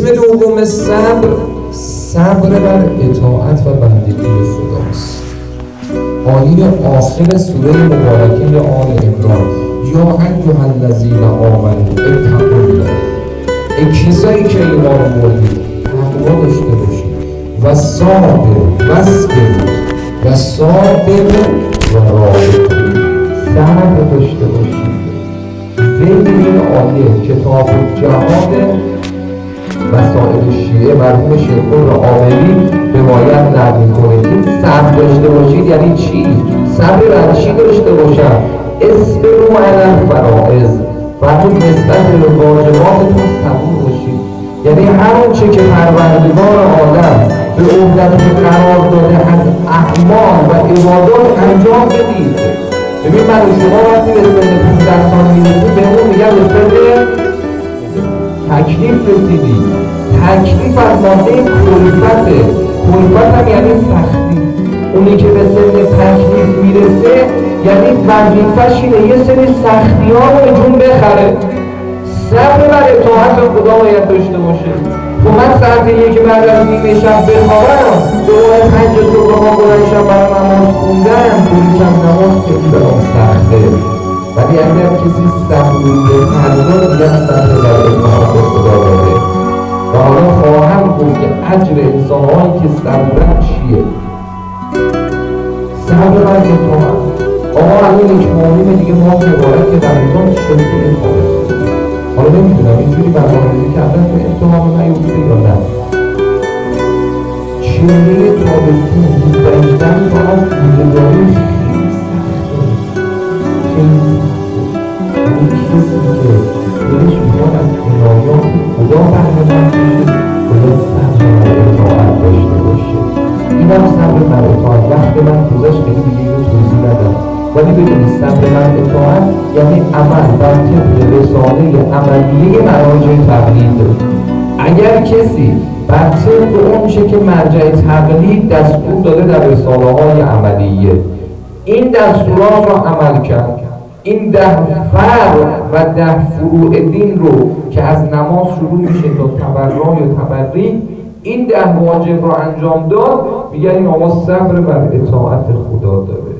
قسم دوم صبر بر اطاعت و بندگی خداست. آیه آخر سوره مبارکه آل عمران، یا ایها الذین آمنوا اتقوا الله، ای کسایی که ایمان آوردید تقوا داشته باشید، و صابر و رابطه، صبر داشته باشید. ذیل این آیه کتاب جهاد مسائل شیعه مرحوم شیخ عاملی روایت نقل می‌کنه که صبر داشته باشید یعنی چی؟ صبر بر چی داشته باشم؟ اصبروا علی الفرائض، فرمود نسبت به واجباتتون صبور باشید، یعنی هر آنچه که پروردگار عالم به عهدتون قرار داده از اعمال و عبادات انجام بدید. ببین من و شما وقتی به سن 15 سال میرسیم بهمون میگن به سن تکلیف رسیدی. تکلیف از ماده کلفته، کلفت هم یعنی سختی. اونی که به سن تکلیف میرسه یعنی وظیفه‌ش اینه یه سری سختی ها رو به جون بخره. صبر بر اطاعت خدا باید داشته باشه. تو من ساعت یک بعد از نیمه شب بخوابم، دوباره 5 صبح ها بلندشم برای نماز خوندن، بریشم نماز خیلی برام سخته. ولی اگر کسی صبوری فردا دیگر صبر بر اطاعت خدا داره. و حالا خواهم گفت که اجر انسان‌هایی که صبرن چیه؟ صبر بر اطاعت. آقا الان یک ماهیم دیگه ماه مبارک که رمضان چطوری خواهد؟ حالا نمیدونم اینجوری برنامه‌ریزی کردن که امتحان نیفته یا نه. چهره تابستون 18 سال روزگاری خیلی سخته، خیلی سخته. اون کسی که دلش میخواد از عنایات خدا بهره‌مند بشه باید صبر بر اطاعت داشته باشه. اینم صبر بر اطاعت. وقت من گذشت خیلی دیگه اینو توضیح ندم، ولی بدونید صبر بر اطاعت یعنی عمل بر طبق رساله عملیه مراجع تقلید. اگر کسی بر طبق اونچه که مرجع تقلید دستور داده در رساله های عملیه این دستورات را عمل کرد، این 10 فرع و 10 فروع دین رو که از نماز شروع میشه تا تبرع یا تبرک، این 10 واجب رو انجام داد، میگن این آقا صبر بر اطاعت خدا داره.